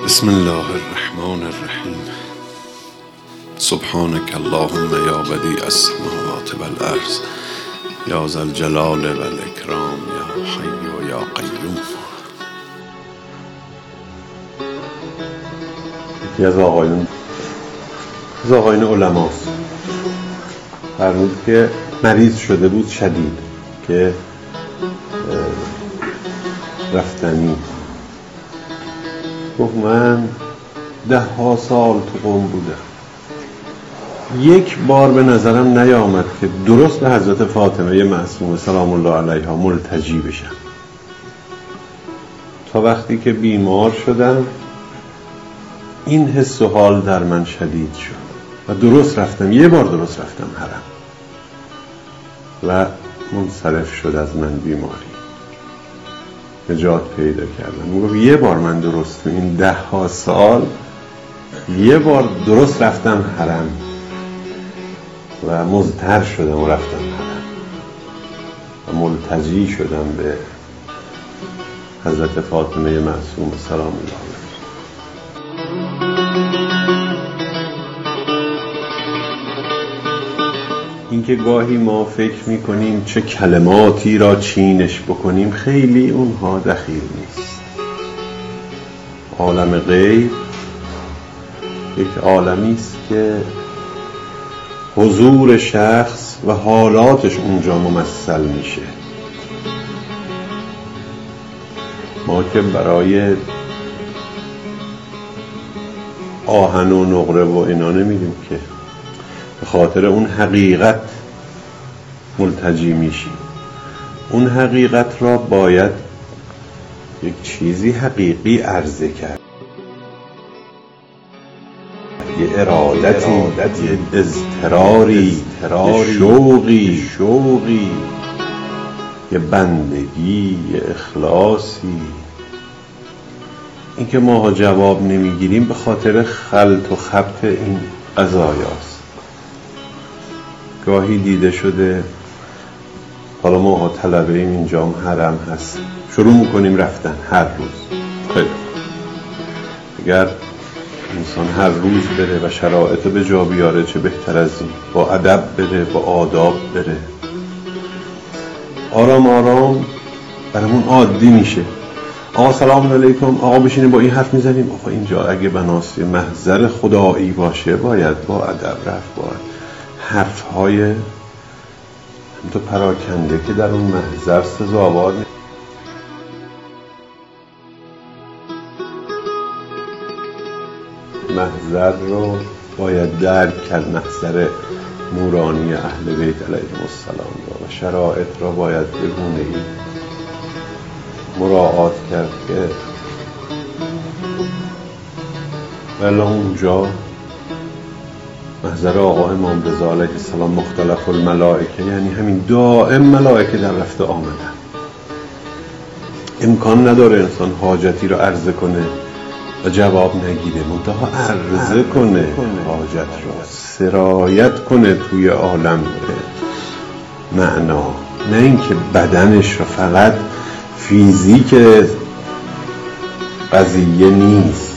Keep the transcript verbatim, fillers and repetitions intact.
بسم الله الرحمن الرحیم. سبحانك اللهم یا بدیع السماوات والارض یا ذا الجلال والاکرام یا حی و یا قیوم. یکی از آقایون از آقایون علماست فرمود که مریض شده بود شدید که رفتنی. گفت من ده ها سال تو قم بودم، یک بار به نظرم نیامد که درست به حضرت فاطمه معصومه سلام الله علیها ملتجی بشم، تا وقتی که بیمار شدم این حس و حال در من شدید شد و درست رفتم، یه بار درست رفتم حرم و منصرف شد از من بیماری، نجات پیدا کردم. میگم یه بار من درست تو این ده ها سال یه بار درست رفتم حرم و مضطر شدم و رفتم حرم و ملتجی شدم به حضرت فاطمه معصومه سلام الله علیها. اینکه گاهی ما فکر میکنیم چه کلماتی را چینش بکنیم، خیلی اونها دخیل نیست. عالم غیب یک عالمی است که حضور شخص و حالاتش اونجا ممثل میشه. ما که برای آهن و نقره و اینا نمیدیم که، به خاطر اون حقیقت ملتجی میشیم. اون حقیقت را باید یک چیزی حقیقی عرضه کرد، یه ارادتی، یه اضطراری، یه شوقی شوقی یه بندگی، یه اخلاصی. اینکه ماها جواب نمیگیریم به خاطر خلط و خبط این قضایاست. گاهی دیده شده حالا ما طلبه ایم، اینجا هم حرم هست، شروع میکنیم رفتن هر روز. خیلی اگر انسان هر روز بره و شرایط به جا بیاره چه بهتر از این، با ادب بره، با آداب بره، آرام آرام برامون عادی میشه. آقا سلام علیکم، آقا بشینیم با این حرف میزنیم. آقا اینجا اگه بناسی محضر خدایی باشه باید با ادب رفت، باید حرفهای تو پراکنده که در اون محضر سزاوار نیست. محضر رو باید درک کرد، محضر نورانی اهل بیت علیهم السلام را، و شرایط را باید به گونه‌ای مراعات کرد که ولی اونجا محضر آقا امام رضا علیه السلام مختلف الملائکه، یعنی همین دائم ملائکه در رفته آمدن. امکان نداره انسان حاجتی رو عرضه کنه و جواب نگیره، منتها عرضه کنه حاجت رو، سرایت کنه توی عالم معنا، نه اینکه بدنش رو. فقط فیزیک قضیه نیست،